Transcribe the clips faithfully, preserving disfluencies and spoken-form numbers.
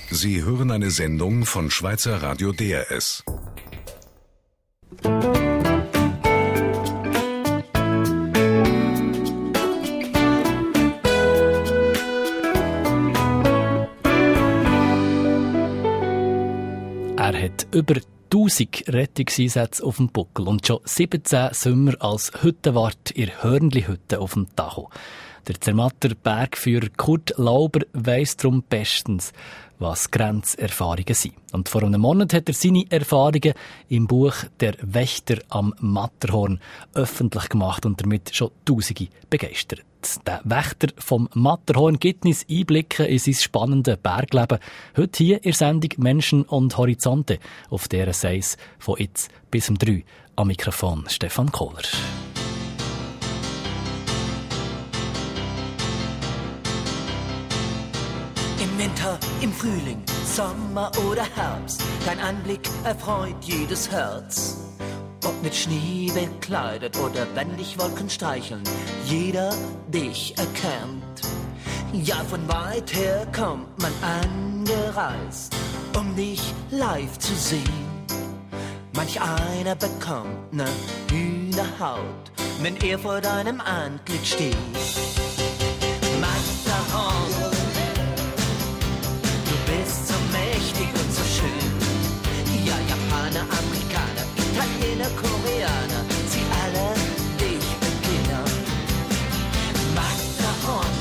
Sie hören eine Sendung von Schweizer Radio D R S. Er hat über tausend Rettungseinsätze auf dem Buckel und schon siebzehn Sommer als Hüttenwart in der Hörnli-Hütte auf dem Tacho. Der Zermatter Bergführer Kurt Lauber weiss darum bestens, was Grenzerfahrungen sind. Und vor einem Monat hat er seine Erfahrungen im Buch «Der Wächter am Matterhorn» öffentlich gemacht und damit schon Tausende begeistert. Der Wächter vom Matterhorn gibt uns Einblicke in sein spannendes Bergleben. Heute hier in der Sendung «Menschen und Horizonte» auf D R S eins von jetzt bis um drei. Am Mikrofon Stefan Kohler. Im Winter, im Frühling, Sommer oder Herbst, dein Anblick erfreut jedes Herz. Ob mit Schnee bekleidet oder wenn dich Wolken streicheln, jeder dich erkennt. Ja, von weit her kommt man angereist, um dich live zu sehen. Manch einer bekommt ne Hühnerhaut, wenn er vor deinem Antlitz steht. Matterhorn, du bist so mächtig und so schön. Ja, Japaner, Amerikaner, Italiener, Koreaner, sie alle dich begehren. Matterhorn,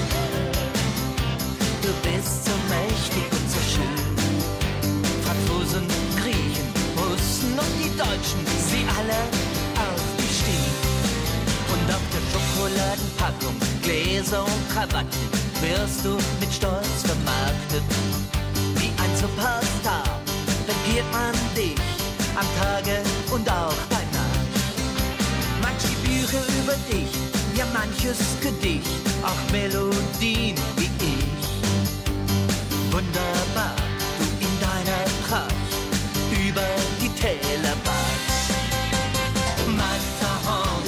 du bist so mächtig und so schön. Franzosen, Griechen, Russen und die Deutschen, sie alle auf dich stehen. Und auf der Schokoladenpackung, Gläser und Krawatten wirst du mit Stolz vermarktet. Wie ein Superstar regiert man dich am Tage und auch bei Nacht. Manche Bücher über dich, ja manches Gedicht, auch Melodien wie ich. Wunderbar, du in deiner Pracht, über die Täler wachst. Matterhorn,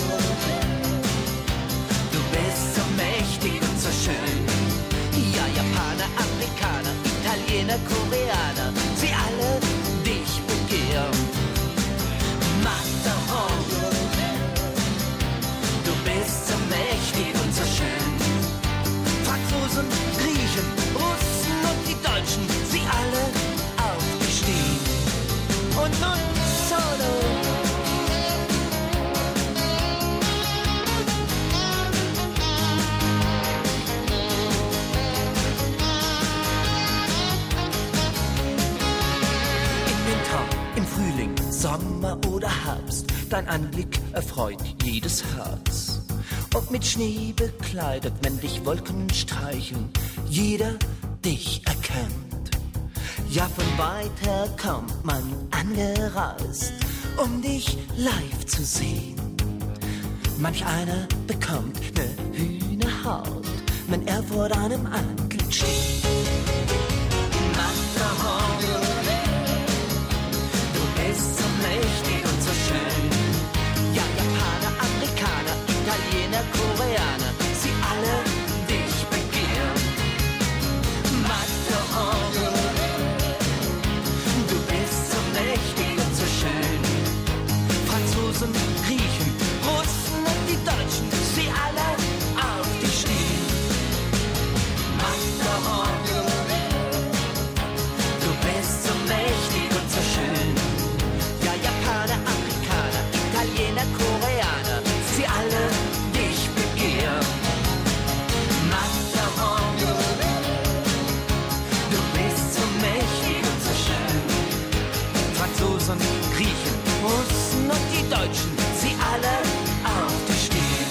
du bist so mächtig und so schön. Ja, Japaner, Amerikaner, Italiener, Koreaner, sie alle dich begehren. Matterhorn, du bist so mächtig und so schön. Franzosen, Griechen, Russen und die Deutschen, sie alle auf dich stehen. Und nun Solo. Sommer oder Herbst, dein Anblick erfreut jedes Herz. Ob mit Schnee bekleidet, wenn dich Wolken streicheln, jeder dich erkennt. Ja, von weit her kommt man angereist, um dich live zu sehen. Manch einer bekommt ne Hühnerhaut, wenn er vor deinem Antlitz steht. Matterhorn, ist so mächtig und so schön. Ja, Japaner, Amerikaner, Italiener, Koreaner, sie alle dich begehren. Matterhorn, du bist so mächtig und so schön. Franzosen, Griechen, Russen und die Deutschen, sie alle auf dich stehen. Matterhorn, du bist so mächtig und so schön. Japaner, Amerikaner, Italiener, Koreaner, sie alle dich begehren. Matterhorn, du bist so mächtig und so schön. Franzosen, Griechen, Russen und die Deutschen, sie alle auf dich stehen.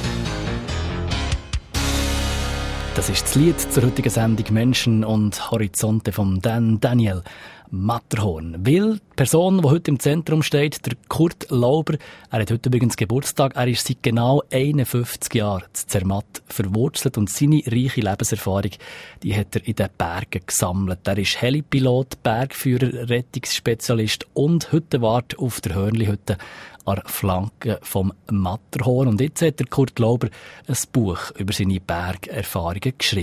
Das ist das Lied zur heutigen Sendung «Menschen und Horizonte» von Dan Daniel Matterhorn. Weil die Person, die heute im Zentrum steht, der Kurt Lauber, er hat heute übrigens Geburtstag, er ist seit genau einundfünfzig Jahren in Zermatt verwurzelt und seine reiche Lebenserfahrung, die hat er in den Bergen gesammelt. Er ist Helipilot, Bergführer, Rettungsspezialist und Hüttenwart auf der Hörnli-Hütte an der Flanke vom Matterhorn. Und jetzt hat der Kurt Lauber ein Buch über seine Bergerfahrungen geschrieben.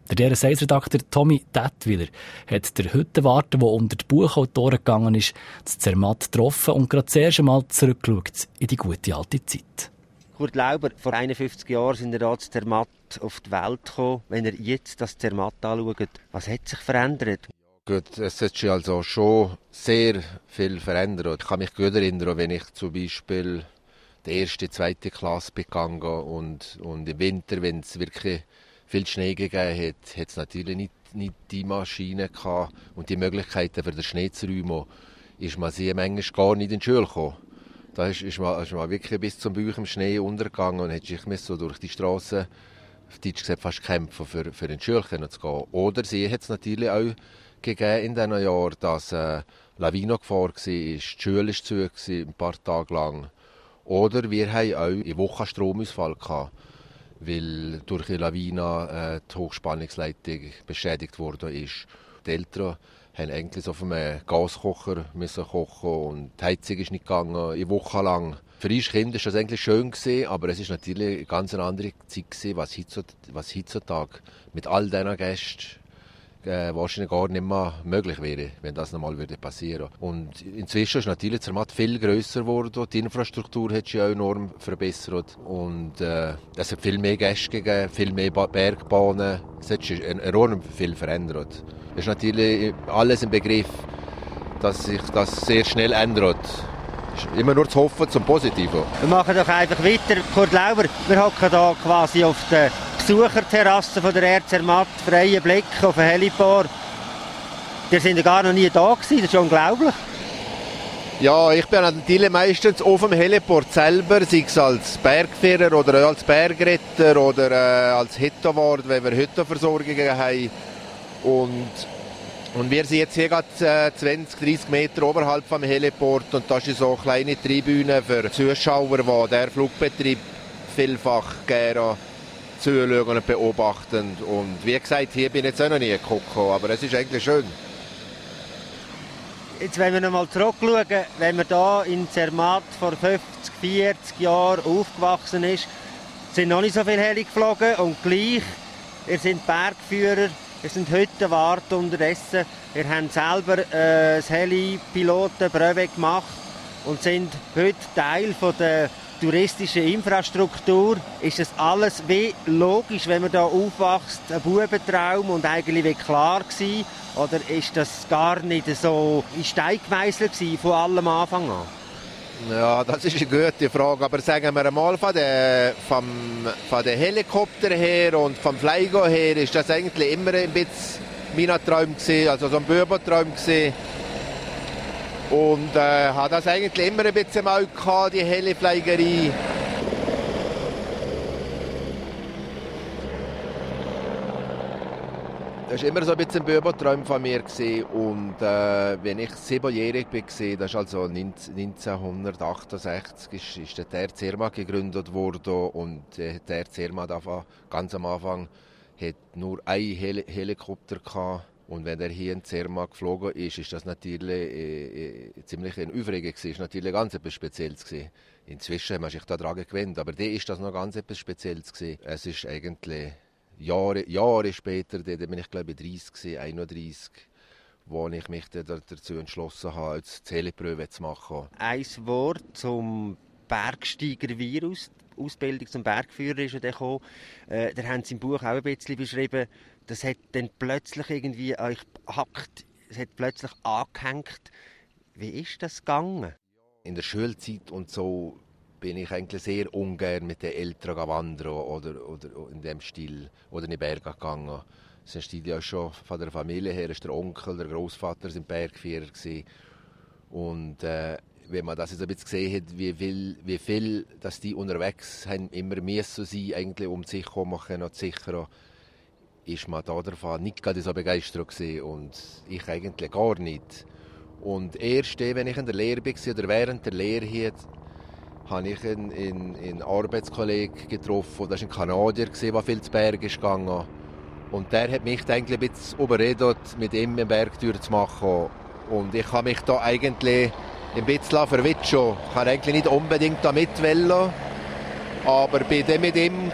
Der D R S eins-Redakteur Tommy Dettwiller hat der Hüttenwart, der unter die Buchautoren gegangen ist, zu Zermatt getroffen und gerade zuerst einmal zurückgeschaut in die gute alte Zeit. Kurt Lauber, vor einundfünfzig Jahren sind er hier zu Zermatt auf die Welt gekommen. Wenn er jetzt das Zermatt anschaut, was hat sich verändert? Gut, es hat sich also schon sehr viel verändert. Ich kann mich gut erinnern, wenn ich zum Beispiel die erste, zweite Klasse begangen und, und im Winter, wenn es wirklich viel Schnee gegeben hat, hat es natürlich nicht, nicht die Maschinen gehabt und die Möglichkeiten für den Schnee zu räumen, ist man sehr manchmal gar nicht in die Schule gekommen. Da ist, ist, man, ist man wirklich bis zum Bauch im Schnee untergegangen und hat sich so durch die Straße, auf Deutsch gesagt, fast kämpfen, für, für in die Schule zu gehen. Oder sie hat es natürlich auch gegeben in diesen Jahren, dass äh, Lawinengefahr war, die Schule war zu, ein paar Tage lang. Oder wir hatten auch eine Woche Stromausfall gehabt, weil durch die Lawine äh, die Hochspannungsleitung beschädigt worden ist. Die Eltern haben eigentlich auf einem Gaskocher müssen kochen und die Heizung ist nicht gegangen, eine Woche lang. Für uns Kinder war das eigentlich schön gewesen, aber es war natürlich eine ganz andere Zeit gewesen, was heutzutage, was heutzutage mit all diesen Gästen äh, wahrscheinlich gar nicht mehr möglich wäre, wenn das nochmal würde passieren. Und inzwischen ist natürlich Zermatt viel grösser geworden. Die Infrastruktur hat sich auch enorm verbessert und äh, es hat viel mehr Gäste gegeben, viel mehr Bergbahnen. Es hat sich enorm viel verändert. Es ist natürlich alles im Begriff, dass sich das sehr schnell ändert. Es ist immer nur zu hoffen zum Positiven. Wir machen doch einfach weiter. Kurt Lauber, wir hocken hier quasi auf der Besucherterrasse von der Air Zermatt, freien Blick auf den Heliport. Ihr seid ja gar noch nie da gewesen, das ist unglaublich. Ja, ich bin natürlich meistens auf dem Heliport selber, sei es als Bergführer oder als Bergretter oder äh, als Hüttenwart, wenn wir Hüttenversorgungen haben. Und, und wir sind jetzt hier gerade äh, zwanzig, dreissig Meter oberhalb vom Heliport und das ist so eine kleine Tribüne für Zuschauer, die der Flugbetrieb vielfach gerne zuschauen und beobachten. Und wie gesagt, hier bin ich jetzt auch noch nie geguckt, aber es ist eigentlich schön. Jetzt, wenn wir noch mal zurückschauen, wenn man hier in Zermatt vor fünfzig, vierzig Jahren aufgewachsen ist, sind noch nicht so viele Heli geflogen und gleich, ihr seid Bergführer, ihr seid Hüttenwart unterdessen, ihr habt selber äh, das Heli-Piloten-Brevet gemacht und sind heute Teil von der touristische Infrastruktur. Ist das alles wie logisch, wenn man da aufwächst, ein Bubentraum und eigentlich wie klar gewesen? Oder ist das gar nicht so in Stein gemeißelt gewesen, von allem Anfang an? Ja, das ist eine gute Frage, aber sagen wir einmal von den vom, von der Helikopter her und vom Flieger her ist das eigentlich immer ein bisschen mein Traum gewesen, also so ein Bubentraum gewesen. Und äh, hat das eigentlich immer ein bisschen mal gehabt, die Helifliegerei. Das war immer so ein bisschen ein Bubentraum von mir. Und äh, wenn ich siebenjährig war, das ist also neunzehnhundertachtundsechzig, ist, ist der D R Zermatt gegründet worden. Und äh, der D R Zermatt ganz am Anfang hat nur einen Hel- Helikopter gehabt. Und wenn er hier in Zermatt geflogen ist, ist das natürlich äh, äh, ziemlich ein Aufreger gewesen. Das war natürlich ganz etwas Spezielles gewesen. Inzwischen hat man sich daran gewöhnt, aber da ist das noch ganz etwas Spezielles gewesen. Es ist eigentlich Jahre, Jahre später, da bin ich glaube ich dreißig, einunddreißig, wo ich mich dazu entschlossen habe, jetzt die Heliprüfe zu machen. Ein Wort zum Bergsteiger-Virus. Die Ausbildung zum Bergführer ist ja gekommen. Äh, da haben Sie im Buch auch ein bisschen beschrieben, das hat dann plötzlich irgendwie euch hackt, es hat plötzlich angehängt. Wie ist das gegangen? In der Schulzeit und so bin ich eigentlich sehr ungern mit den Eltern wandern oder, oder in dem Stil oder in die Berge gegangen. Das ist ja schon von der Familie her, ist der Onkel, der Großvater sind Bergführer gewesen. Und äh, wenn man das jetzt ein bisschen gesehen hat, wie viel, wie viel dass die unterwegs haben, immer müssen sein, eigentlich um sich herum zu sichern, ist man da davon nicht gerade so begeistert gewesen und ich eigentlich gar nicht. Und erst wenn ich in der Lehre war oder während der Lehre hier, habe ich einen, einen, einen Arbeitskollegen getroffen, das war ein Kanadier, der viel zu Berg ist gegangen. Und der hat mich eigentlich ein bisschen überredet, mit ihm eine Bergtour zu machen. Und ich habe mich da eigentlich ein bisschen verwitschen. Ich wollte eigentlich nicht unbedingt da mitwählen, aber bin dann mit ihm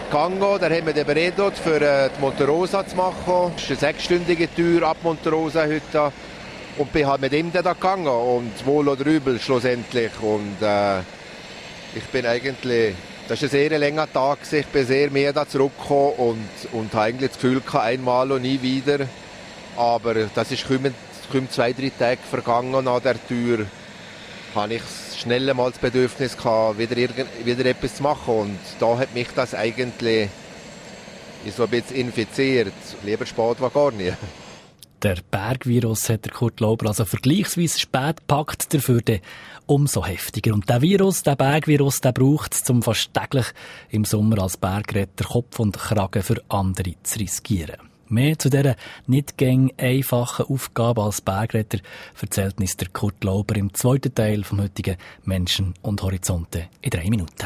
gegangen. Da haben wir den beredet, für die Monte Rosa zu machen. Das ist eine sechsstündige Tour ab Monte Rosa heute. Und bin halt mit ihm da gegangen. Und wohl oder übel schlussendlich. Und äh, ich bin eigentlich... Das war ein sehr langer Tag. Ich bin sehr mehr da zurückgekommen und, und habe eigentlich das Gefühl gehabt, einmal und nie wieder. Aber das ist kaum, kaum zwei, drei Tage vergangen nach der Tour. Habe ich schnell mal das Bedürfnis gehabt, wieder, wieder etwas zu machen. Und da hat mich das eigentlich so ein bisschen infiziert. Lieber spät war gar nicht. Der Bergvirus hat der Kurt Lauber also vergleichsweise spät gepackt, dafür dann umso heftiger. Und der Virus, der Bergvirus, der braucht es, um fast täglich im Sommer als Bergretter Kopf und Kragen für andere zu riskieren. Mehr zu dieser nicht gäng einfachen Aufgabe als Bergretter erzählt uns der Kurt Lauber im zweiten Teil vom heutigen Menschen und Horizonte in drei Minuten.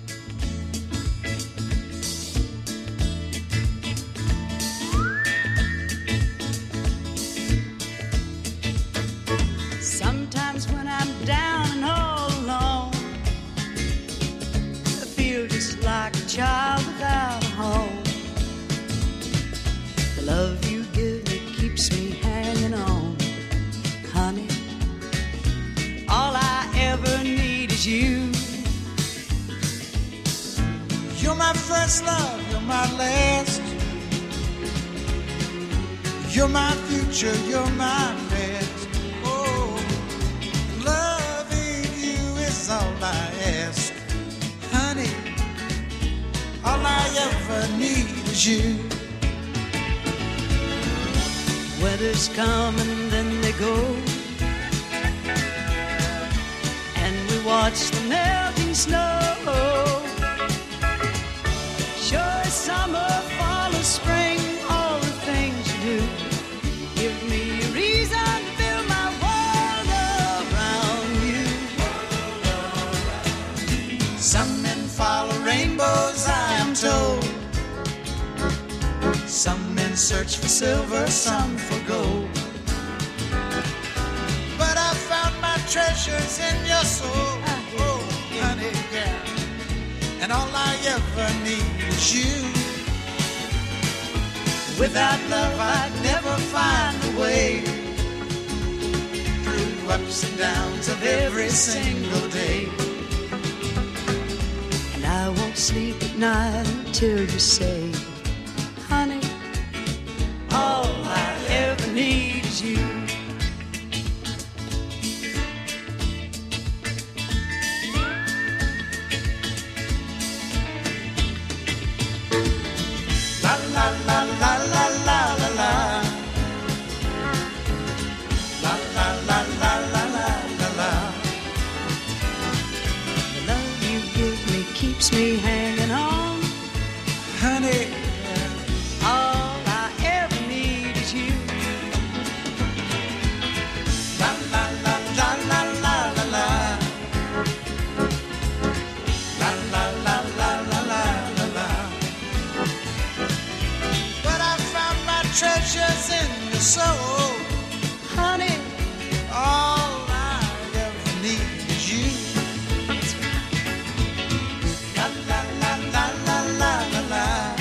Sometimes when I'm down and all alone, I feel just like a child without a home. The love you give me keeps me hanging on, honey. All I ever need is you. You're my first love, you're my last. You're my future, you're my past. Oh, loving you is all I ask, honey. All I ever need is you. Weathers come and then they go, and we watch the melting snow. Sure, summer, fall, or spring, all the things you do give me a reason to build my world around you. Some men follow rainbows, I am told. Some men search for silver, some for gold. But I found my treasures in your soul, oh, honey, yeah. And all I ever need is you. Without love I'd never find a way through ups and downs of every single day. And I won't sleep at night until you say, honey, all I ever need is you. La la la la la la la la. La la la la la la la la. The love you give me keeps me hanging on, Honey, all I ever need is you. la la la la la la la la. La la la la la la la la. But I found my treasures in your soul, Honey, all I ever need is you. La la la la la la la la.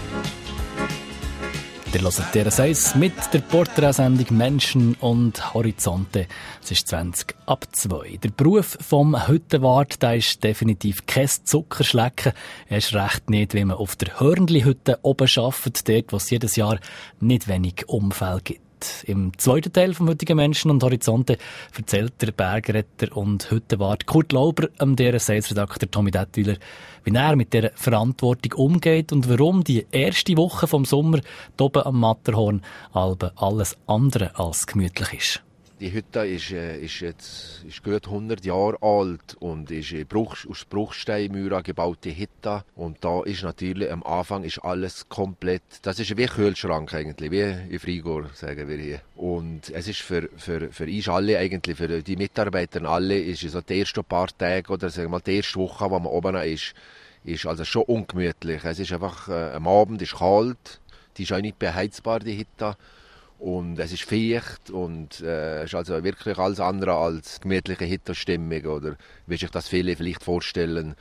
Ihr hört T R S eins mit der Porträtsendung Menschen und Horizonte. Es ist zwanzig ab zwei. Der Beruf vom Hüttenwart, der ist definitiv kein Zuckerschlecken. Erst recht nicht, wenn man auf der Hörnli-Hütte oben arbeitet, dort, wo es jedes Jahr nicht wenig Unfälle gibt. Im zweiten Teil vom heutigen Menschen und Horizonte erzählt der Bergretter und Hüttenwart Kurt Lauber, dem D R S eins-Redakteur Tommy Dettwiler, wie er mit dieser Verantwortung umgeht und warum die erste Woche vom Sommer oben am Matterhorn alles andere als gemütlich ist. Die Hütte ist, äh, ist jetzt ist gut hundert Jahre alt und ist eine Bruch, aus Bruchsteinmauern gebaute Hütte. Und da ist natürlich am Anfang ist alles komplett, das ist wie ein Kühlschrank eigentlich, wie in Frigor, sagen wir hier. Und es ist für, für, für uns alle eigentlich, für die Mitarbeiter alle, ist so die ersten paar Tage oder sagen wir mal die erste Woche, wo man oben ist, ist also schon ungemütlich. Es ist einfach, äh, am Abend ist kalt, die ist auch nicht beheizbar, die Hütte. Und es ist feucht und äh, ist also wirklich alles andere als gemütliche Hitlerstimmung oder wie sich das viele vielleicht vorstellen.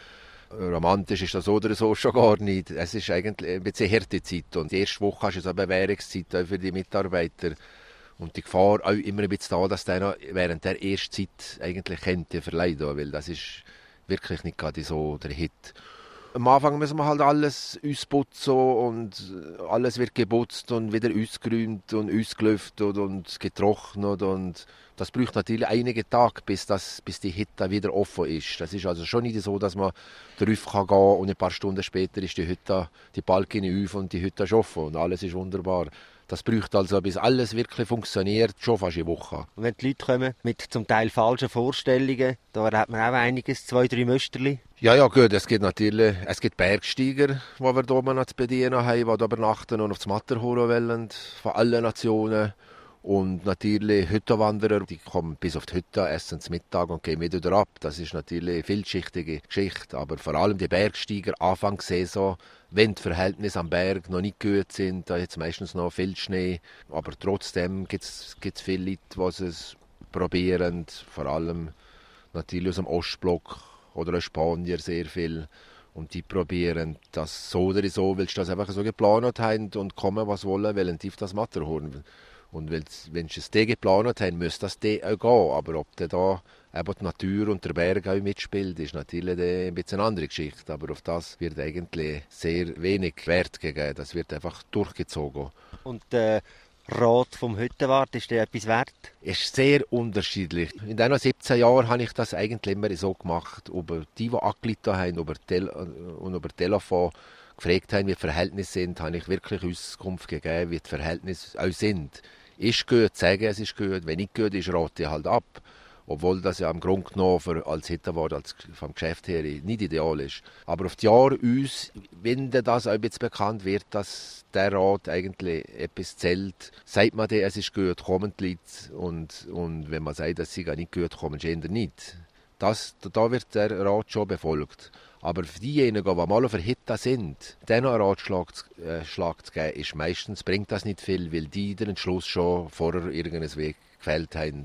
Romantisch ist das so oder so schon gar nicht. Es ist eigentlich ein bisschen harte Zeit. Und die erste Woche ist eine Bewährungszeit auch für die Mitarbeiter. Und die Gefahr auch immer ein bisschen da, dass der noch während der ersten Zeit eigentlich könnte verleiden, weil das ist wirklich nicht gerade so der Hit. Am Anfang müssen wir halt alles ausputzen und alles wird geputzt und wieder ausgeräumt und ausgelüftet und getrocknet und das braucht natürlich einige Tage, bis, das, bis die Hütte wieder offen ist. Das ist also schon nicht so, dass man darauf gehen kann und ein paar Stunden später ist die Hütte, die Balken auf und die Hütte ist offen und alles ist wunderbar. Das braucht also, bis alles wirklich funktioniert, schon fast eine Woche. Und wenn die Leute kommen mit zum Teil falschen Vorstellungen, da hat man auch einiges, zwei, drei Müsterli. Ja, ja, gut, es gibt natürlich, es gibt Bergsteiger, die wir hier oben noch zu bedienen haben, die hier übernachten und aufs Matterhorn wollen, von allen Nationen. Und natürlich Hüttenwanderer, die kommen bis auf die Hütte, essen zum Mittag und gehen wieder ab. Das ist natürlich eine vielschichtige Geschichte. Aber vor allem die Bergsteiger, Anfangssaison, wenn die Verhältnisse am Berg noch nicht gut sind, da ist meistens noch viel Schnee. Aber trotzdem gibt es viele Leute, die es probieren, vor allem natürlich aus dem Ostblock oder aus Spanier sehr viel. Und die probieren das so oder so, weil sie das einfach so geplant haben und kommen, was wollen, wollen die auf das Matterhorn. Und wenn sie es geplant haben, müsste das auch gehen. Aber ob da eben die Natur und der Berg auch mitspielt, ist natürlich ein bisschen eine andere Geschichte. Aber auf das wird eigentlich sehr wenig Wert gegeben. Das wird einfach durchgezogen. Und der Rat vom Hüttenwart, ist der etwas wert? Ist sehr unterschiedlich. In diesen siebzehn Jahren habe ich das eigentlich immer so gemacht. Über die, die angerufen haben über Tel- und über Telefon gefragt haben, wie die Verhältnisse sind, habe ich wirklich Auskunft gegeben, wie die Verhältnisse auch sind. Ist gut, sagen es ist gut. Wenn nicht gut ist, rate ich halt ab. Obwohl das ja im Grunde genommen für, als Hüttenwart, als vom Geschäft her nicht ideal ist. Aber auf die Jahre uns, wenn das auch ein bisschen bekannt wird, dass der Rat eigentlich etwas zählt, sagt man dir, es ist gut, kommen die Leute. Und, und wenn man sagt, dass sie gar nicht gut kommen, eher nicht. Das, da wird der Rat schon befolgt. Aber für diejenigen, die mal auf der Hütte sind, denen einen Ratschlag zu, äh, Schlag zu geben, ist meistens, bringt das nicht viel, weil die den Entschluss schon vorher irgendeinen Weg gefällt haben.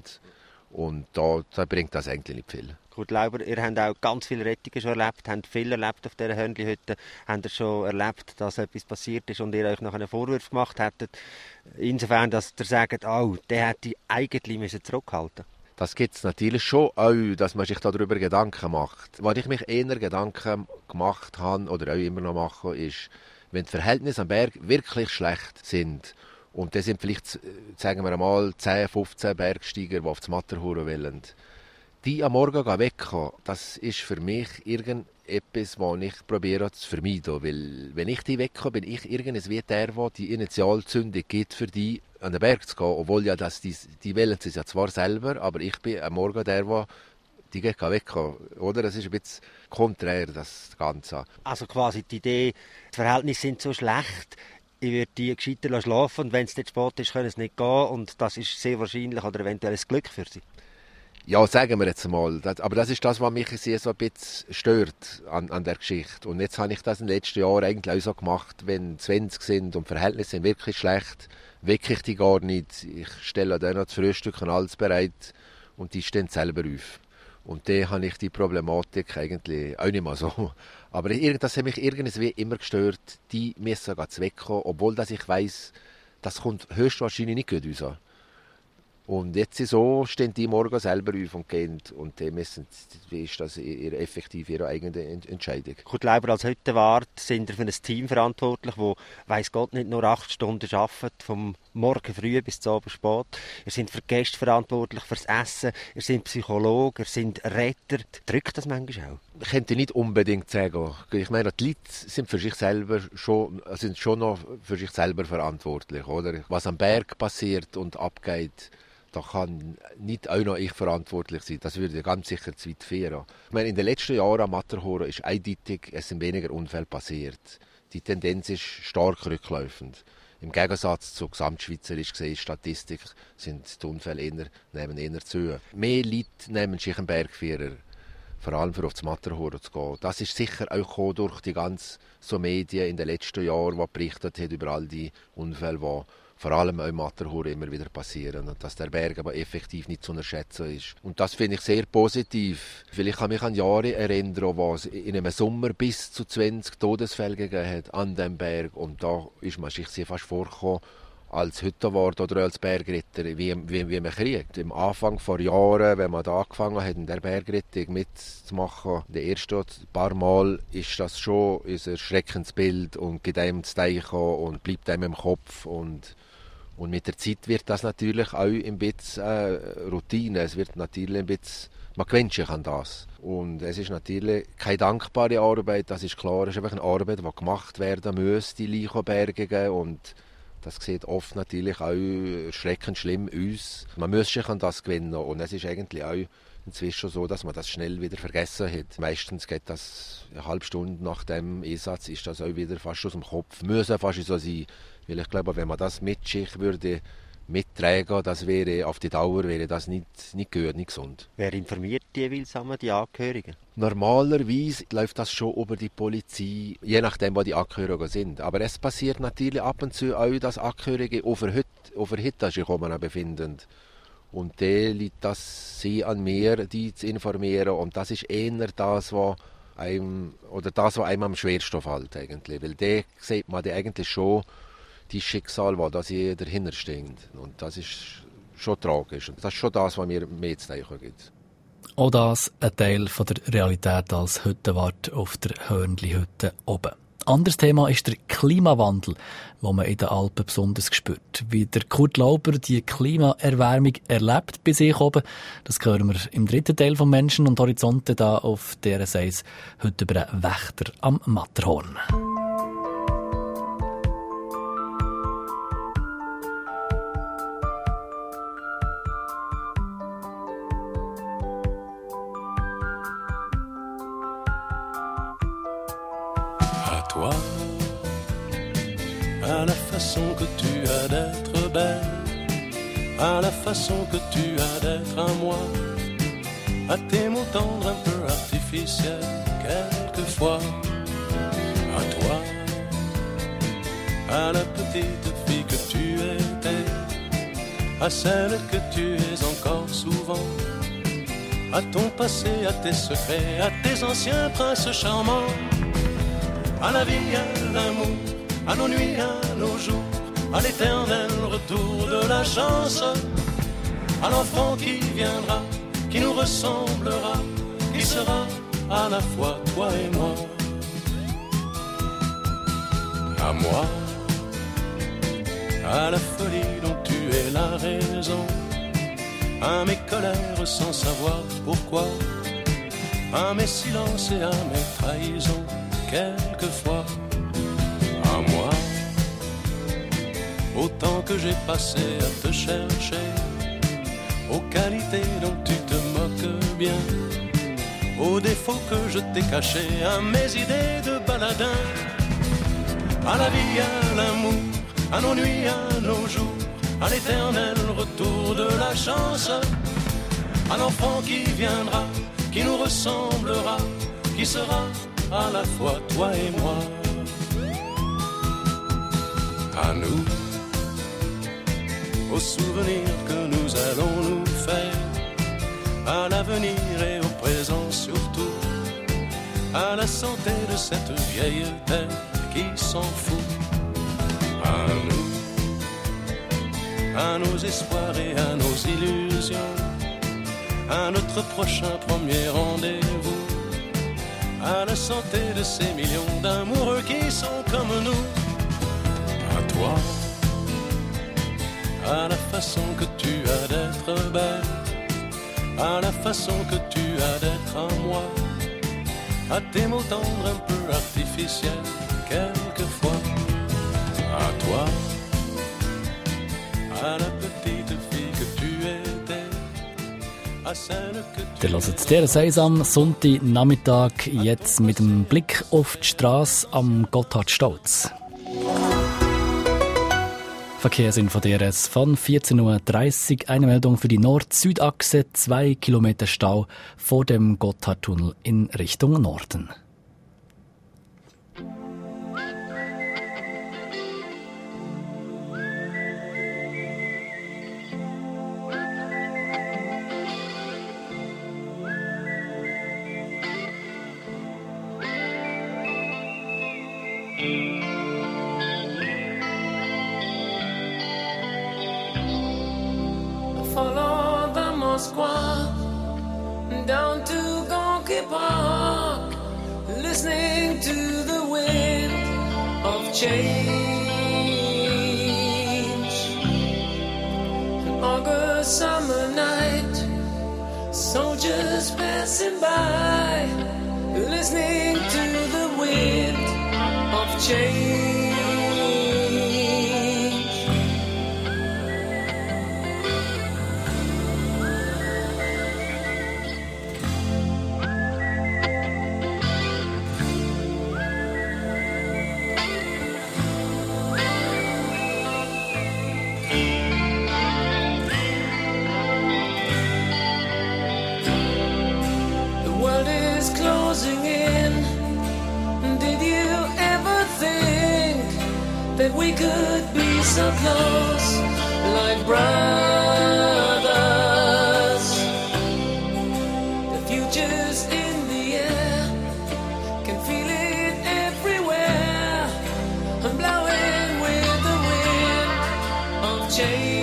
Und da, da bringt das eigentlich nicht viel. Kurt Lauber, ihr habt auch ganz viele Rettungen schon erlebt, habt viel erlebt auf dieser Hörnli-Hütte. Habt ihr schon erlebt, dass etwas passiert ist und ihr euch noch einen Vorwurf gemacht hättet? Insofern, dass ihr sagt, oh, der hätte eigentlich zurückhalten müssen. Das gibt es natürlich schon auch, dass man sich darüber Gedanken macht. Was ich mich eher Gedanken gemacht habe oder auch immer noch mache, ist, wenn die Verhältnisse am Berg wirklich schlecht sind und das sind vielleicht, sagen wir einmal, zehn, fünfzehn Bergsteiger, die auf das Matterhorn wollen, die am Morgen weggehen, das ist für mich irgendetwas, was ich probiere zu vermeiden. Weil wenn ich die weggehe, bin ich irgendwie der, der die Initialzündung gibt, für die an den Berg zu gehen. Obwohl ja das, die, die wählen es ja zwar selber, aber ich bin am Morgen der, der die weggehen. Oder? Das ist ein bisschen konträr, das Ganze. Also quasi die Idee, die Verhältnisse sind so schlecht, ich würde die gescheiter schlafen und wenn es nicht spät ist, können es nicht gehen und das ist sehr wahrscheinlich oder eventuell ein Glück für sie. Ja, sagen wir jetzt mal. Das, aber das ist das, was mich sehr so ein bisschen stört an, an der Geschichte. Und jetzt habe ich das in den letzten Jahren eigentlich auch so gemacht, wenn zwanzig sind und die Verhältnisse sind wirklich schlecht, wecke ich die gar nicht. Ich stelle dann noch das Frühstück und alles bereit und die stehen selber auf. Und dann habe ich die Problematik eigentlich auch nicht mehr so. Aber das hat mich irgendwie immer gestört. Die müssen zu wegkommen, obwohl dass ich weiss, das kommt höchstwahrscheinlich nicht gut raus. Und jetzt so stehen die morgen selber auf und gehen und die müssen, wie ist das ihre, effektiv ihre eigene Entscheidung. Kurt Lauber, als Hüttenwart sind ihr für ein Team verantwortlich, das, weiss Gott, nicht nur acht Stunden arbeitet, vom Morgen früh bis zum Abend spät. Ihr seid für Gäste verantwortlich, fürs Essen, ihr seid Psychologe, ihr seid Retter. Drückt das manchmal auch? Ich könnte nicht unbedingt sagen. Ich meine, die Leute sind für sich selber schon, sind schon noch für sich selber verantwortlich, oder? Was am Berg passiert und abgeht, da kann nicht auch noch ich verantwortlich sein. Das würde ganz sicher zu weit führen. Ich meine, in den letzten Jahren am Matterhorn ist eindeutig, es sind weniger Unfälle passiert. Die Tendenz ist stark rückläufend. Im Gegensatz zur gesamtschweizerisch gesehen Statistik sind die Unfälle eher, nehmen eher zu. Mehr Leute nehmen sich einen Bergführer, vor allem für auf das Matterhorn zu gehen. Das ist sicher auch durch die ganzen so Medien in den letzten Jahren, die berichtet haben über all die Unfälle, die vor allem auch im Matterhorn immer wieder passieren und dass der Berg aber effektiv nicht zu unterschätzen ist. Und das finde ich sehr positiv. Vielleicht kann mich an Jahre erinnern, wo es in einem Sommer bis zu zwanzig Todesfälle gegeben hat an dem Berg und da ist man sich sehr fast vorgekommen als Hüttenwart oder als Bergritter, wie, wie, wie man kriegt. Am Anfang vor Jahren, wenn man da angefangen hat, in der Bergrittung mitzumachen, die ersten paar Mal ist das schon ein erschreckendes Bild und geht einem zu Teichen und bleibt einem im Kopf. Und, und mit der Zeit wird das natürlich auch ein bisschen äh, Routine. Es wird natürlich ein bisschen, man gewöhnt sich an das. Und es ist natürlich keine dankbare Arbeit, das ist klar. Es ist einfach eine Arbeit, die gemacht werden muss, die Leichen bergen. Und das sieht oft natürlich auch erschreckend schlimm aus. Man muss sich an das gewöhnen und es ist eigentlich auch inzwischen so, dass man das schnell wieder vergessen hat. Meistens geht das eine halbe Stunde nach dem Einsatz, ist das auch wieder fast aus dem Kopf. Muss fast so sein, weil ich glaube, wenn man das mit sich würde mittragen, das wäre auf die Dauer wäre das nicht, nicht gut, nicht gesund. Wer informiert die jeweils die Angehörigen? Normalerweise läuft das schon über die Polizei, je nachdem, wo die Angehörigen sind. Aber es passiert natürlich ab und zu auch, dass Angehörige auf der Hütte, auf der Hütte befinden. Und dann liegt das sie an mir, die zu informieren. Und das ist eher das, was einem, oder das, was einem am schwersten fällt eigentlich. Weil da sieht man eigentlich schon die Schicksal, die da sie dahinter stehen. Und das ist schon tragisch. Und das ist schon das, was mir mehr zu denken gibt. Auch das ein Teil von der Realität als Hüttenwart auf der Hörnli-Hütte oben. Anderes Thema ist der Klimawandel, den man in den Alpen besonders spürt. Wie der Kurt Lauber die Klimaerwärmung erlebt bei sich oben, das hören wir im dritten Teil von Menschen und Horizonte da auf D R S eins, heute über einen Wächter am Matterhorn. Toi, à la façon que tu as d'être belle, à la façon que tu as d'être à moi, à tes mots tendres un peu artificiels quelquefois, à toi, à la petite fille que tu étais, à celle que tu es encore souvent, à ton passé, à tes secrets, à tes anciens princes charmants. À la vie, à l'amour, à nos nuits, à nos jours, à l'éternel retour de la chance, à l'enfant qui viendra, qui nous ressemblera, qui sera à la fois toi et moi. À moi, à la folie dont tu es la raison, à mes colères sans savoir pourquoi, à mes silences et à mes trahisons. Quelquefois, à moi, autant que j'ai passé à te chercher, aux qualités dont tu te moques bien, aux défauts que je t'ai cachés, à mes idées de baladin, à la vie, à l'amour, à nos nuits, à nos jours, à l'éternel retour de la chance, à l'enfant qui viendra, qui nous ressemblera, qui sera à la fois toi et moi. À nous, aux souvenirs que nous allons nous faire, à l'avenir et au présent surtout, à la santé de cette vieille terre qui s'en fout. À nous, à nos espoirs et à nos illusions, à notre prochain premier rendez-vous, à la santé de ces millions d'amoureux qui sont comme nous. À toi, à la façon que tu as d'être belle, à la façon que tu as d'être à moi, à tes mots tendres un peu artificiels quelquefois. À toi, à la petite fille que tu étais, à celle que tu... Ihr hört D R S eins am Sonntagnachmittag, jetzt mit dem Blick auf die Strasse am Gotthardstolz. Verkehrsinfo D R S von vierzehn Uhr dreißig. Eine Meldung für die Nord-Süd-Achse. Zwei Kilometer Stau vor dem Gotthardtunnel in Richtung Norden. follow the Moskwa down to Gorky Park, listening to the wind of change. An August summer night, soldiers passing by, listening to the wind of change. That we could be so close, like brothers. The future's in the air, can feel it everywhere. I'm blowing with the wind of change.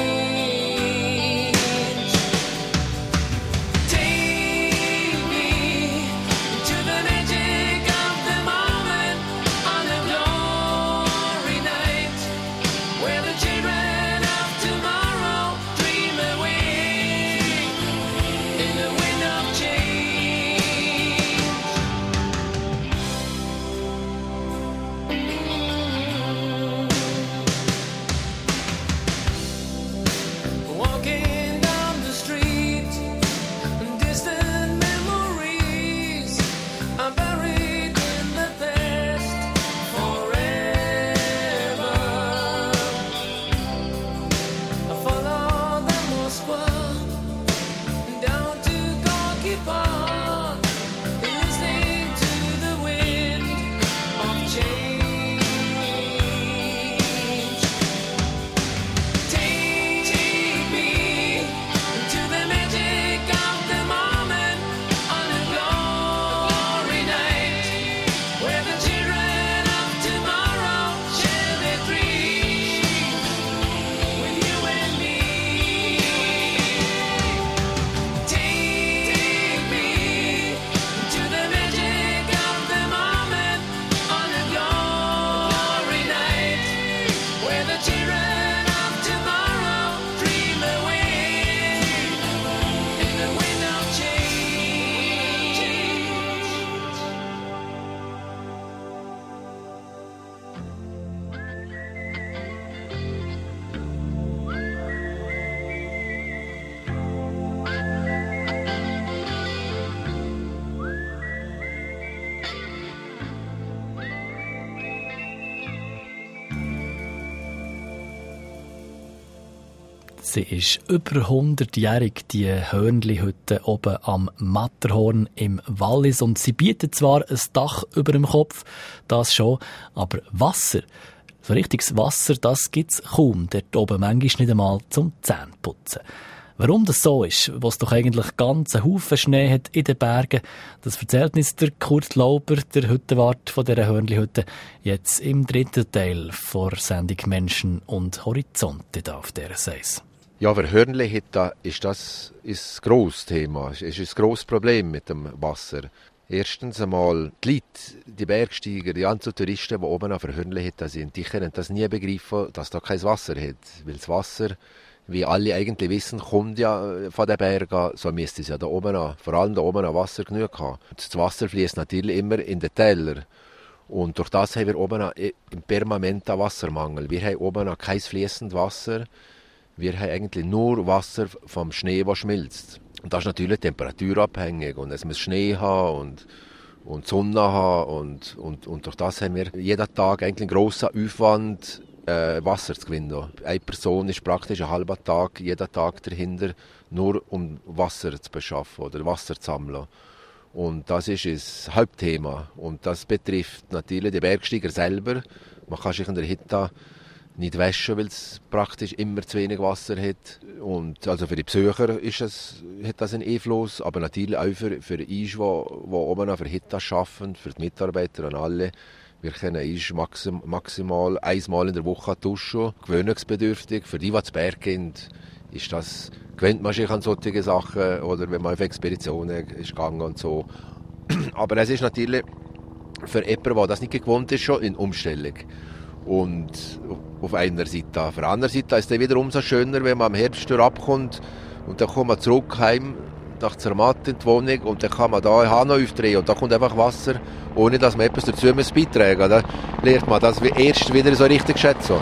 Take me to the magic of the moment on the glory night, where the children of tomorrow dream away in the wind of change. Walking down the street, distant memories are buried in the past forever. I follow the Moskwa down to Gorky Park, listening to the wind of change. Take me to the magic of the moment on a glory night, where the children of tomorrow share their dreams with you and me. Take me to the magic of the moment on a glory night, where the children of tomorrow dream away in the wind of change. Sie ist über hundertjährig, die Hörnli-Hütte oben am Matterhorn im Wallis. Und sie bietet zwar ein Dach über dem Kopf, das schon, aber Wasser, so richtiges Wasser, das gibt's kaum dort oben, manchmal nicht einmal zum Zähneputzen. Warum das so ist, wo es doch eigentlich ganz einen Haufen Schnee hat in den Bergen, das erzählt uns der Kurt Lauber, der Hüttenwart von dieser Hörnli-Hütte, jetzt im dritten Teil der Sendung Menschen und Horizonte da auf dieser Seite. Ja, für Hörnli-Hütte ist das ist ein grosses Thema, es ist ein grosses Problem mit dem Wasser. Erstens einmal, die Leute, die Bergsteiger, die ganzen Touristen, die oben auf der Hörnli-Hütte sind, die können das nie begreifen, dass da kein Wasser hat. Weil das Wasser, wie alle eigentlich wissen, kommt ja von den Bergen, so müsste es ja da oben an, vor allem da oben an Wasser genug haben. Das Wasser fließt natürlich immer in den Täler. Und durch das haben wir oben einen permanenten Wassermangel. Wir haben oben kein fließendes Wasser. Wir haben eigentlich nur Wasser vom Schnee, der schmilzt. Und das ist natürlich temperaturabhängig. Und es muss Schnee haben und, und Sonne haben. Und, und, und durch das haben wir jeden Tag eigentlich einen grossen Aufwand, äh, Wasser zu gewinnen. Eine Person ist praktisch einen halben Tag, jeden Tag dahinter, nur um Wasser zu beschaffen oder Wasser zu sammeln. Und das ist das Hauptthema. Und das betrifft natürlich die Bergsteiger selber. Man kann sich in der Hütte nicht waschen, weil es praktisch immer zu wenig Wasser hat. Und also für die Besucher ist es, hat das einen Einfluss, aber natürlich auch für, für die Eis, die oben auf der Hütte arbeiten, für die Mitarbeiter und alle. Wir können Eis maxim, maximal einmal in der Woche duschen, gewöhnungsbedürftig. Für die, die zu Berg gehen, ist das, gewöhnt man sich an solche Sachen oder wenn man auf Expeditionen ist gegangen und so. Aber es ist natürlich für jemanden, der das nicht gewohnt ist, schon eine Umstellung. Und auf einer Seite. Auf der anderen Seite ist es wieder umso schöner, wenn man am Herbst abkommt und dann kommt man zurück heim nach Zermatt in die Wohnung und dann kann man da einen Hahn aufdrehen und da kommt einfach Wasser, ohne dass man etwas dazu muss beitragen muss. Dann lernt man das erst wieder so richtig schätzen.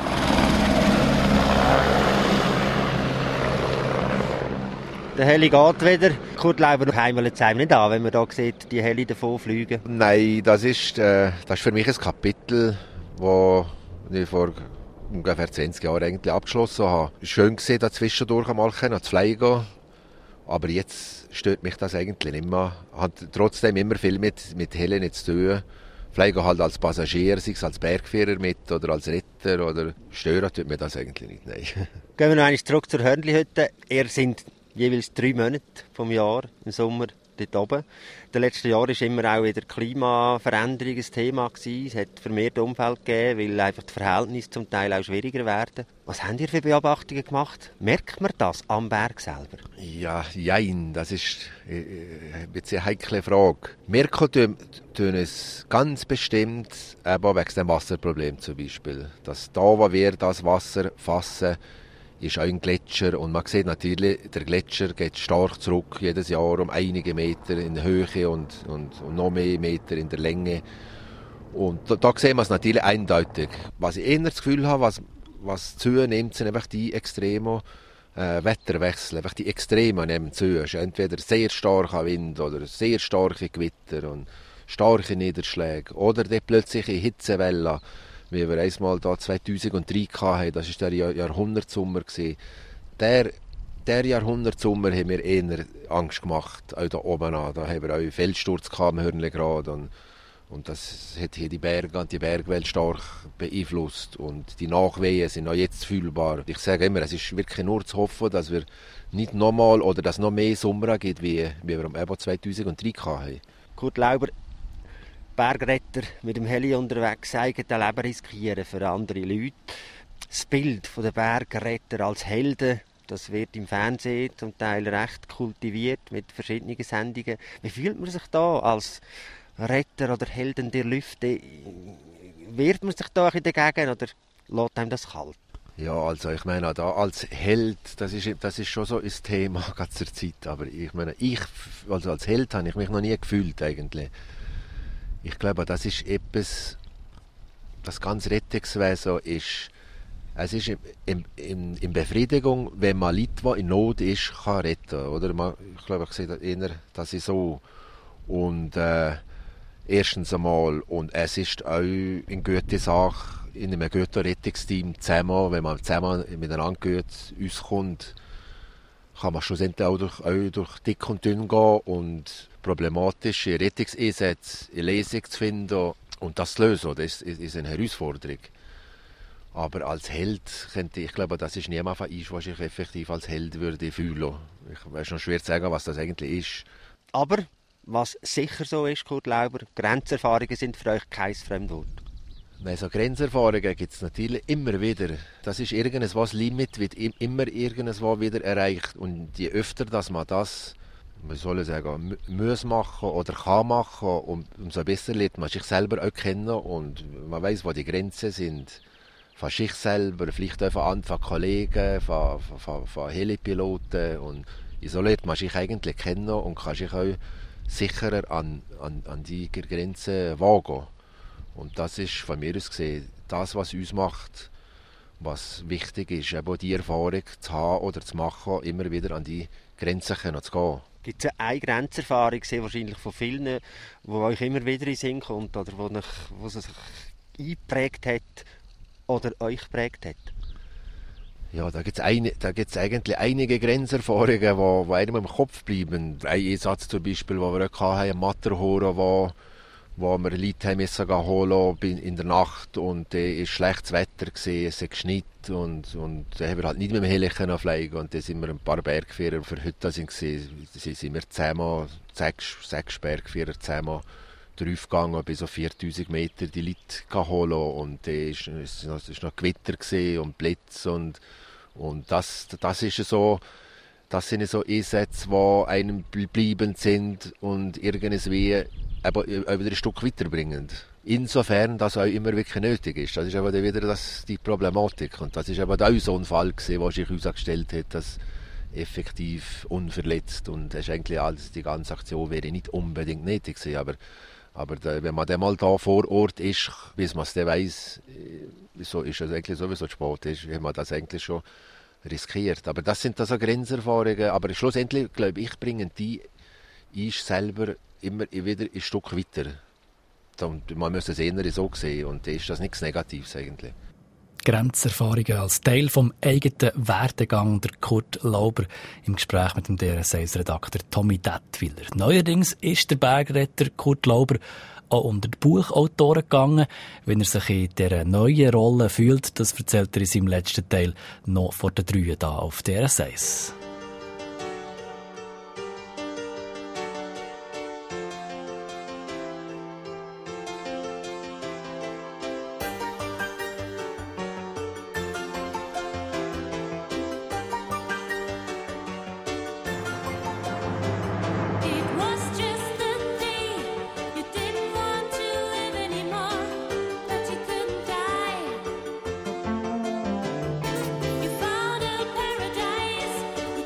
Der Heli geht wieder. Kurt Lauber heimelt es einem nicht an, wenn man da sieht, die Heli davon fliegen. Nein, das ist, äh, das ist für mich ein Kapitel, das ich vor ungefähr zwanzig Jahren eigentlich abgeschlossen habe. Schön gesehen, da zwischendurch einmal zu fliegen gehen. Aber jetzt stört mich das eigentlich nicht mehr. Hat trotzdem immer viel mit, mit Helen zu tun. Fliegen halt als Passagier, sei es als Bergführer mit oder als Retter oder stören tut mir das eigentlich nicht. Nein. Gehen wir noch einmal zurück zur Hörnli-Hütte. Ihr sind jeweils drei Monate vom Jahr im Sommer dort oben. In den letzten Jahren war immer auch wieder Klimaveränderung ein Thema gewesen. Es hat vermehrt Umfeld gegeben, weil einfach die Verhältnisse zum Teil auch schwieriger werden. Was habt ihr für Beobachtungen gemacht? Merkt man das am Berg selber? Ja, jein, das ist äh, eine heikle Frage. Merken tun, tun es ganz bestimmt, eben wegen dem Wasserproblem zum Beispiel. Dass da, wo wir das Wasser fassen, ist auch ein Gletscher und man sieht natürlich, der Gletscher geht stark zurück, jedes Jahr um einige Meter in der Höhe und, und, und noch mehr Meter in der Länge. Und da, da sehen wir es natürlich eindeutig. Was ich eher das Gefühl habe, was, was zunimmt, sind einfach die extremen äh, Wetterwechsel, einfach die Extremen nehmen zu. Es ist entweder sehr starker Wind oder sehr starke Gewitter und starke Niederschläge oder die plötzliche Hitzewelle, wie wir einmal da zweitausenddrei hatten, das war der Jahrhundertsommer. Der, der Jahrhundertsommer haben wir eher Angst gemacht, auch da oben an. Da haben wir auch Felssturz am Hörnligrad und, und das hat hier die Berge und die Bergwelt stark beeinflusst und die Nachwehen sind auch jetzt fühlbar. Ich sage immer, es ist wirklich nur zu hoffen, dass wir nicht nochmal oder dass noch mehr Sommer gibt, wie, wie wir am zweitausenddrei hatten. Kurt Lauber, Bergretter mit dem Heli unterwegs, eigene Leben riskieren für andere Leute. Das Bild der Bergretter als Helden, das wird im Fernsehen zum Teil recht kultiviert mit verschiedenen Sendungen. Wie fühlt man sich da als Retter oder Helden der Lüfte? Wehrt man sich da dagegen oder lässt einem das kalt? Ja, also ich meine, da als Held, das ist, das ist schon so ein Thema gerade zur Zeit. Aber ich meine, ich, also als Held habe ich mich noch nie gefühlt eigentlich. Ich glaube, das ist etwas, das ganze Rettungswesen ist, es ist in, in, in Befriedigung, wenn man Leute, die in Not ist, kann retten. Oder? Man, ich glaube, ich sehe das eher, das ist so. Und äh, erstens einmal, und es ist auch eine gute Sache, in einem guten Rettungsteam zusammen, wenn man zusammen miteinander geht, uns kommt, kann man schlussendlich auch durch, auch durch dick und dünn gehen und problematische Rettungseinsätze in Lesung zu finden und das zu lösen, das ist, ist eine Herausforderung. Aber als Held, könnte, ich glaube, das ist niemand von uns, was ich effektiv als Held würde fühlen. Ich weiß noch schwer zu sagen, was das eigentlich ist. Aber was sicher so ist, Kurt Lauber, Grenzerfahrungen sind für euch kein Fremdwort. Nein, so Grenzerfahrungen gibt es natürlich immer wieder. Das ist irgendwas, Limit wird immer irgendwas wieder erreicht. Und je öfter dass man das, man soll sagen, muss machen oder kann machen, und umso besser lernt man sich selber auch kennen und man weiß, wo die Grenzen sind. Von sich selber, vielleicht auch von, von Kollegen, von, von, von Helipiloten. Und so lernt man sich eigentlich kennen und kann sich auch sicherer an, an, an die Grenzen wagen. Und das ist von mir aus gesehen das, was uns macht, was wichtig ist, eben die Erfahrung zu haben oder zu machen, immer wieder an die Grenzen zu gehen. Gibt es eine Grenzerfahrung, sehr wahrscheinlich von vielen, die euch immer wieder in den Sinn kommt oder wo, euch, wo sie sich eingeprägt hat oder euch geprägt hat? Ja, da gibt es eine, da gibt's eigentlich einige Grenzerfahrungen, die, die einem im Kopf bleiben. Ein Einsatz zum Beispiel, wo wir auch hatten, am Matterhorn, wo, wo wir Leute mussten holen in der Nacht und es war schlechtes Wetter, gewesen, es hat geschneit und, und da haben wir halt nicht mit dem Heli fliegen und da sind wir ein paar Bergführer für heute sind, sind wir zusammen, sechs, sechs Bergführer zusammen draufgegangen, bis auf viertausend Meter die Leute holen und da war es noch Gewitter und Blitz und, Und das, das ist so, das sind so Einsätze, die einem geblieben sind und irgendwie aber wieder ein Stück weiterbringen. Insofern, dass auch immer wirklich nötig ist. Das ist aber dann wieder das, die Problematik. Und das ist aber auch so ein Fall gewesen, wo sich herausgestellt hat, dass effektiv unverletzt und das ist eigentlich alles, die ganze Aktion wäre nicht unbedingt nötig gewesen. Aber, aber da, wenn man dann mal da vor Ort ist, bis man es dann weiss, so ist es eigentlich sowieso zu spät ist, wenn man das eigentlich schon riskiert. Aber das sind also Grenzerfahrungen. Aber schlussendlich, glaube ich, bringen die ich selber immer wieder ein Stück weiter. Und man muss es eher so sehen. Und dann ist das nichts Negatives eigentlich. Grenzerfahrungen als Teil vom eigenen Werdegang, der Kurt Lauber im Gespräch mit dem D R S eins-Redakteur Tommy Dettwiller. Neuerdings ist der Bergretter Kurt Lauber auch unter die Buchautoren gegangen. Wenn er sich in dieser neuen Rolle fühlt, das erzählt er in seinem letzten Teil noch vor der Drühe da auf D R S eins. You found a paradise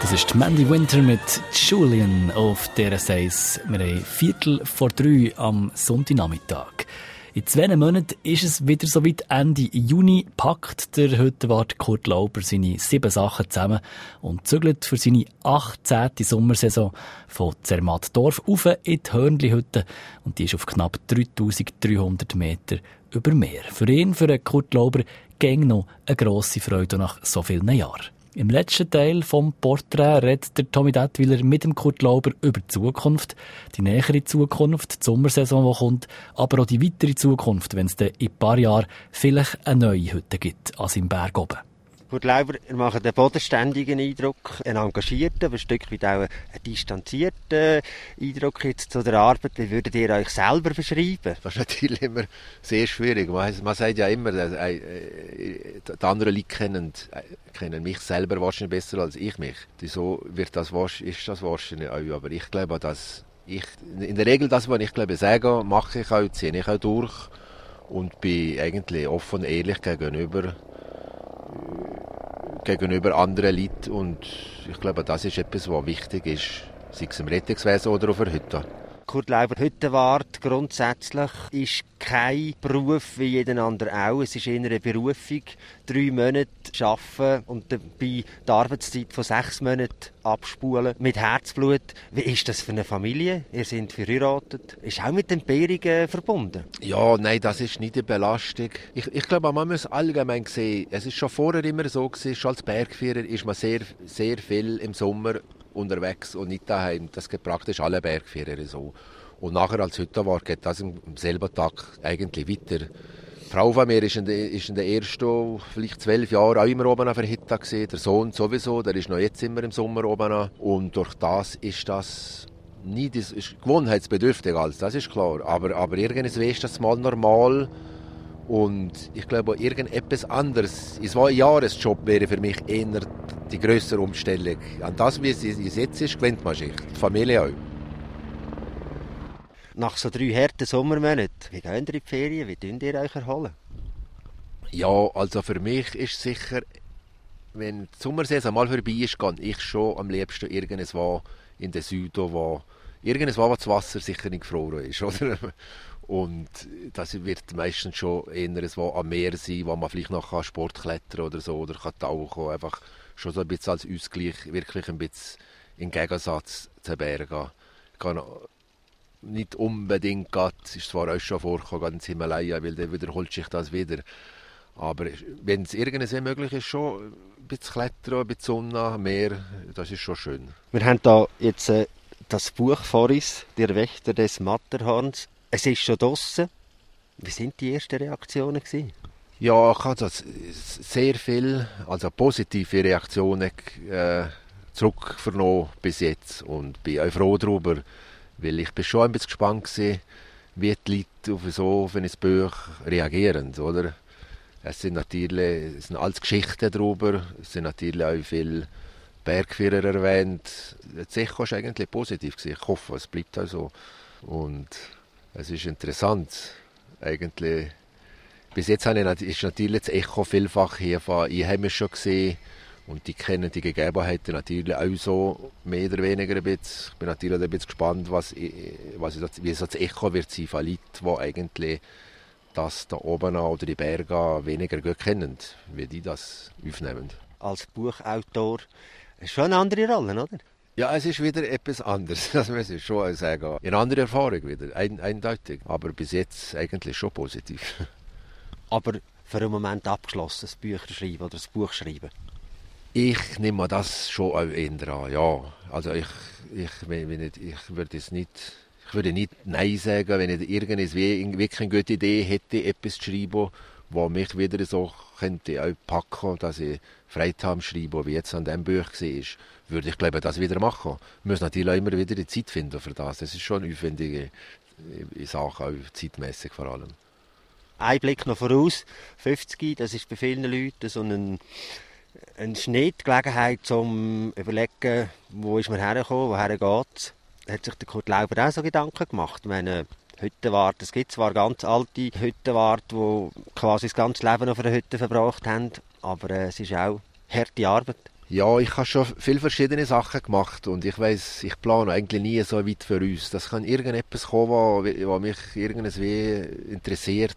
Das ist Mandy Winter mit Julian auf D R S eins. Wir haben Viertel vor drei am Sonntagnachmittag. In zwei Monaten ist es wieder soweit. Ende Juni packt der Hüttenwart Kurt Lauber seine sieben Sachen zusammen und zügelt für seine achtzehnte Sommersaison von Zermatt-Dorf auf in die Hörnli-Hütte. Und die ist auf knapp dreitausenddreihundert Meter über Meer. Für ihn, für Kurt Lauber, ging noch eine grosse Freude nach so vielen Jahren. Im letzten Teil vom Porträt redet der Tommy Dettwiler mit dem Kurt Lauber über die Zukunft, die nähere Zukunft, die Sommersaison, die kommt, aber auch die weitere Zukunft, wenn es dann in ein paar Jahren vielleicht eine neue Hütte gibt an seinem Berg oben. Kurt Lauber, ihr macht einen bodenständigen Eindruck, einen engagierten, aber ein Stück weit auch einen distanzierten Eindruck jetzt zu der Arbeit. Wie würdet ihr euch selber beschreiben? Das ist natürlich immer sehr schwierig. Man, man sagt ja immer, äh, äh, die anderen Leute kennen, äh, kennen mich selber wahrscheinlich besser als ich mich. So wird das, ist das wahrscheinlich auch. Aber ich glaube, dass ich, in der Regel das, was ich glaube, sage, mache ich auch, ziehe ich auch durch und bin eigentlich offen und ehrlich gegenüber gegenüber anderen Leuten und ich glaube, das ist etwas, was wichtig ist, sei es im Rettungswesen oder auf der Hütte. Kurt Lauber, Hüttenwart grundsätzlich ist kein Beruf wie jeden anderen auch. Es ist eher eine Berufung. Drei Monate arbeiten und dabei die Arbeitszeit von sechs Monaten abspulen. Mit Herzblut. Wie ist das für eine Familie? Ihr seid verheiratet. Ist auch mit Entbehrungen verbunden? Ja, nein, das ist nicht eine Belastung. Ich, ich glaube, man muss allgemein sehen, es ist schon vorher immer so gewesen, schon als Bergführer ist man sehr, sehr viel im Sommer unterwegs und nicht daheim. Das geht praktisch alle Bergführer so. Und nachher als Hüttenwart geht das am selben Tag eigentlich weiter. Die Frau von mir ist in den, ist in den ersten, vielleicht zwölf Jahren auch immer oben auf der Hütte gewesen. Der Sohn sowieso, der ist noch jetzt immer im Sommer oben. Und durch das ist das nicht, das ist gewohnheitsbedürftig alles, das ist klar. Aber, aber irgendwie ist das mal normal. Und ich glaube, irgendetwas anderes, es war ein Jahresjob, wäre für mich eher die grössere Umstellung. An das, wie es jetzt ist, gewöhnt man sich. Die Familie auch. Nach so drei harten Sommermonaten, wie gehen ihr in die Ferien? Wie tun ihr euch erholen? Ja, also für mich ist sicher, wenn die Sommersaison mal vorbei ist, gehe ich schon am liebsten irgendwo in den Süden, wo irgendwo, wo das Wasser sicher nicht gefroren ist, oder? Und das wird meistens schon eher so am Meer sein, wo man vielleicht noch Sport klettern oder so, oder kann tauchen, einfach schon so ein bisschen als Ausgleich, wirklich ein bisschen im Gegensatz zu den Bergen. Ich kann nicht unbedingt, es ist zwar auch schon vorgekommen, ins Himalaya, weil dann wiederholt sich das wieder. Aber wenn es irgendwie möglich ist, schon ein bisschen klettern, ein bisschen Sonne, Meer, das ist schon schön. Wir haben da jetzt äh, das Buch vor uns, «Der Wächter des Matterhorns». Es ist schon draussen. Wie waren die ersten Reaktionen gewesen? Ja, ich habe das sehr viel, also positive Reaktionen äh, zurückvernommen bis jetzt und bin auch froh darüber, weil ich bin schon ein bisschen gespannt gewesen, wie die Leute auf so auf ein Buch reagieren, oder? Es sind natürlich, es sind alles Geschichten darüber, es sind natürlich auch viele Bergführer erwähnt. Das Echo war eigentlich positiv gewesen. Ich hoffe, es bleibt auch so. Und es ist interessant, eigentlich. Bis jetzt ist natürlich das Echo vielfach hier von Einheimischen schon gesehen und die kennen die Gegebenheiten natürlich auch so, mehr oder weniger ein bisschen. Ich bin natürlich ein bisschen gespannt, was, was, wie so das Echo wird sein von Leuten, die eigentlich das da oben oder die Berge weniger gut kennen, wie die das aufnehmen. Als Buchautor ist schon eine andere Rolle, oder? Ja, es ist wieder etwas anderes, das muss ich schon sagen. Eine andere Erfahrung wieder, ein, eindeutig. Aber bis jetzt eigentlich schon positiv. Aber für einen Moment abgeschlossen, das Bücher schreiben oder das Buch schreiben? Ich nehme das schon auch eher an, ja. Also ich, ich, wenn ich, ich würde es nicht, ich würde nicht Nein sagen, wenn ich irgendwie wirklich eine gute Idee hätte, etwas zu schreiben, was mich wieder so könnte auch packen, dass ich Freude habe am Schreiben, wie jetzt an diesem Buch war, würde ich glaube das wieder machen. Ich muss natürlich auch immer wieder die Zeit finden für das. Das ist schon eine aufwendige Sache, auch zeitmässig vor allem. Ein Blick noch voraus, fünfzig, das ist bei vielen Leuten so ein, eine Schnittgelegenheit, um zu überlegen, wo ist man hergekommen, woher geht es. Hat sich der Kurt Lauber auch so Gedanken gemacht? Ich meine, Hüttenwart, es gibt zwar ganz alte Hüttenwart, die quasi das ganze Leben auf einer Hütte verbracht haben, aber äh, es ist auch harte Arbeit. Ja, ich habe schon viele verschiedene Sachen gemacht und ich weiss, ich plane eigentlich nie so weit für uns. Das kann irgendetwas kommen, was mich irgendwie interessiert.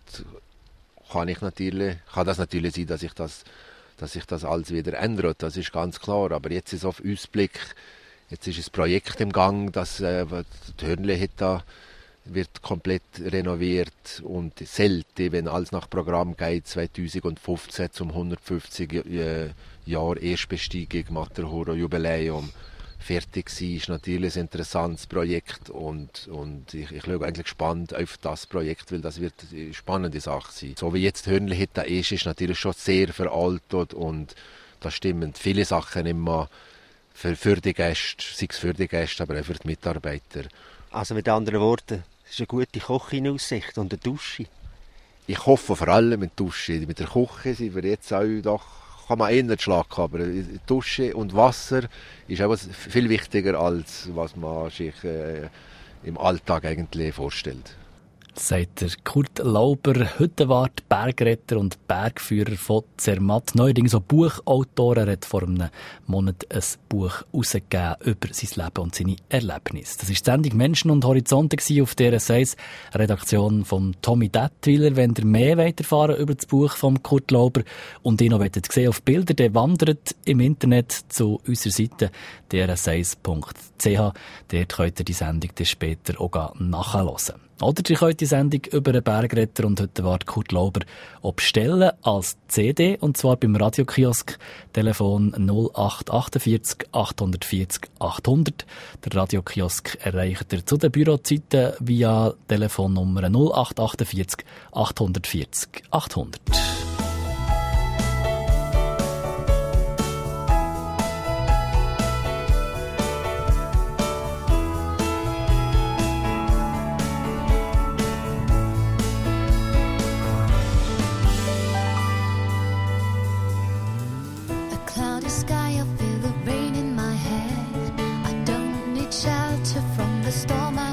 Kann ich natürlich, kann das natürlich sein, dass ich das, dass sich das alles wieder ändert. Das ist ganz klar. Aber jetzt ist auf Ausblick, jetzt ist ein Projekt im Gang, das äh, die Hörnli-Hütte wird komplett renoviert und selten, wenn alles nach Programm geht, zwanzig fünfzehn zum hundertfünfzig äh, Jahr Erstbesteigung Matterhorn Jubiläum fertig war, ist natürlich ein interessantes Projekt und, und ich, ich schaue eigentlich gespannt auf das Projekt, weil das wird eine spannende Sache sein. So wie jetzt Hörnli-Hütte ist, ist natürlich schon sehr veraltet und da stimmen viele Sachen immer für, für die Gäste, sei es für die Gäste, aber auch für die Mitarbeiter. Also mit anderen Worten, es ist eine gute Küchenaussicht und eine Dusche. Ich hoffe vor allem mit der Dusche. Mit der Küche sind wir jetzt auch doch, kann man eher nicht schlagen, aber Dusche und Wasser ist auch viel wichtiger, als was man sich äh, im Alltag eigentlich vorstellt. Sagt der Kurt Lauber, Hüttenwart, Bergretter und Bergführer von Zermatt. Neuerdings auch Buchautor. Er hat vor einem Monat ein Buch herausgegeben über sein Leben und seine Erlebnisse. Das war die Sendung «Menschen und Horizonte» auf der S eins Redaktion von Tommy Dettwiler. Wenn ihr mehr erfahren über das Buch von Kurt Lauber und ihn noch sehen auf Bilder, dann wandert im Internet zu unserer Seite d r s eins punkt c h. Dort könnt ihr die Sendung dann später auch nachhören. Oder ihr könnt die Sendung über den Bergretter und Hüttenwart Kurt Lauber bestellen als C D, und zwar beim Radiokiosk, Telefon null acht achtundvierzig achthundertvierzig achthundert. Der Radiokiosk erreicht ihr zu den Bürozeiten via Telefonnummer null acht achtundvierzig achthundertvierzig achthundert.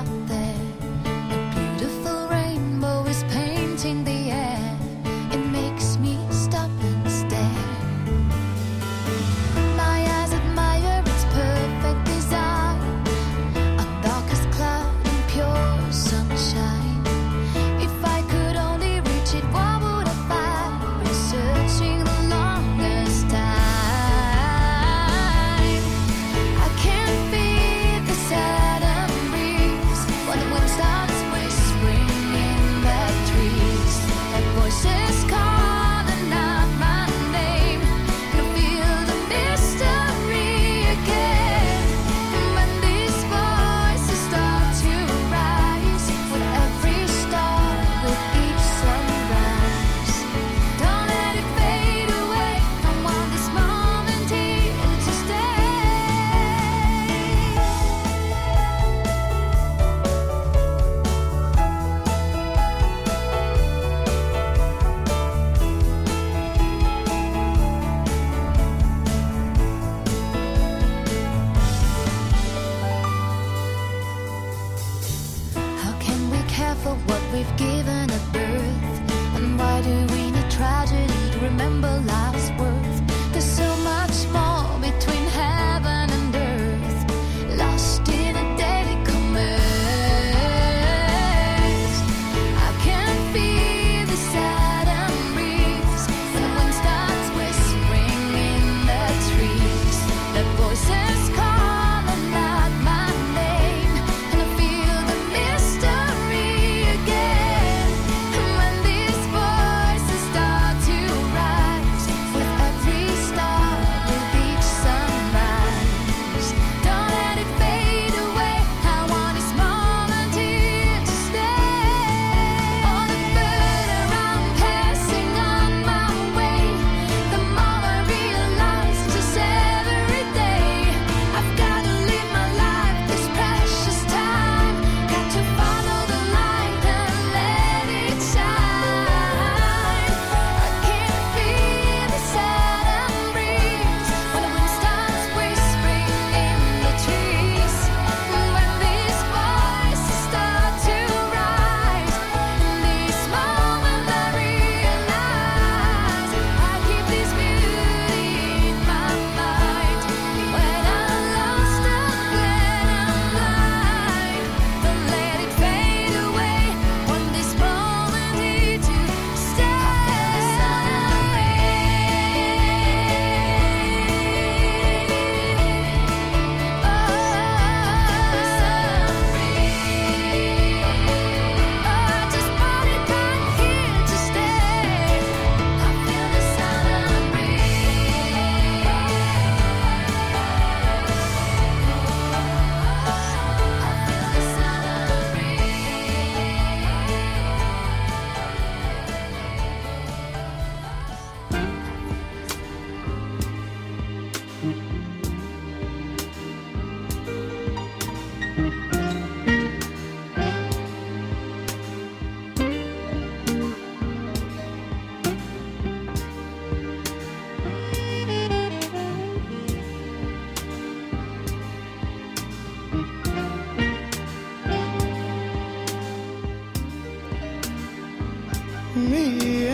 Storm out there, a beautiful rainbow is painting the air. It makes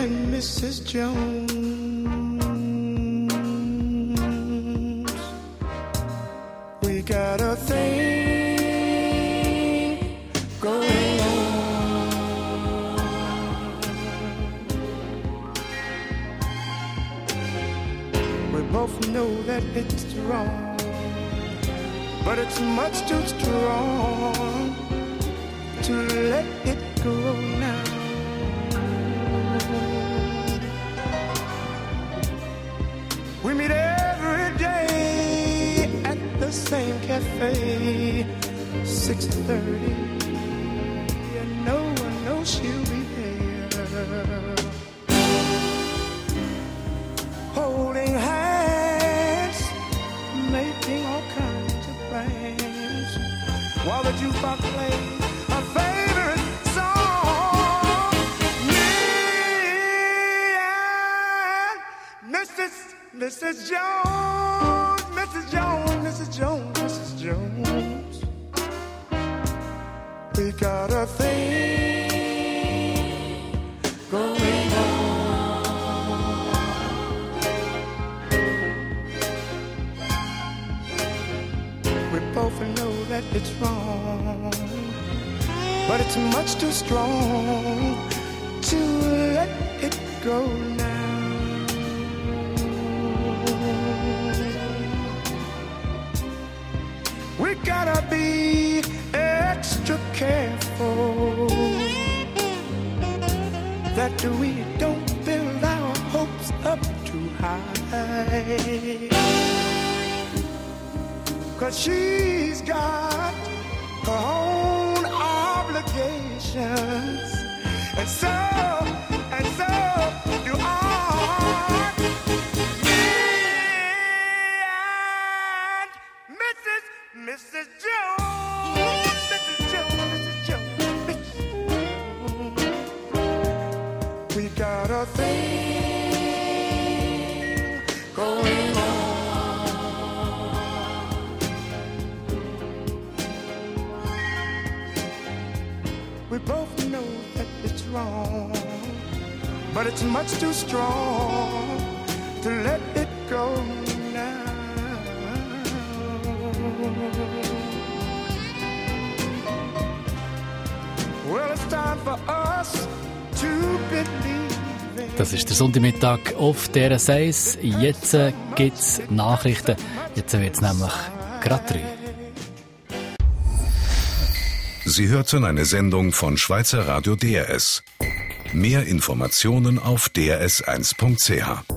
and Missus Jones. We got a thing going on. We both know that it's wrong, but it's much too strong to let it go now. We meet every day at the same cafe, six thirty, and no one knows she'll be there. Holding hands, making all kinds of plans, while the jukebox plays a favorite song. Me and Missus Missus Jones, Missus Jones, Missus Jones, Missus Jones. We got a thing going on. We both know that it's wrong, but it's much too strong to let it go now. We gotta be extra careful that we don't build our hopes up too high, 'cause she's got her own obligations, and so, and so do I. Me and Missus Missus Jones, Missus Jones, Missus Jones, Missus Jones. We got a thing going on. We both know that it's wrong, but it's much too strong to let it go now. Well, it's time for us to believe. Das ist der Sonntagmittag auf D R S eins. Jetzt gibt es Nachrichten. Jetzt wird es nämlich gerade drei. Sie hörten eine Sendung von Schweizer Radio D R S. Mehr Informationen auf d r s eins punkt c h.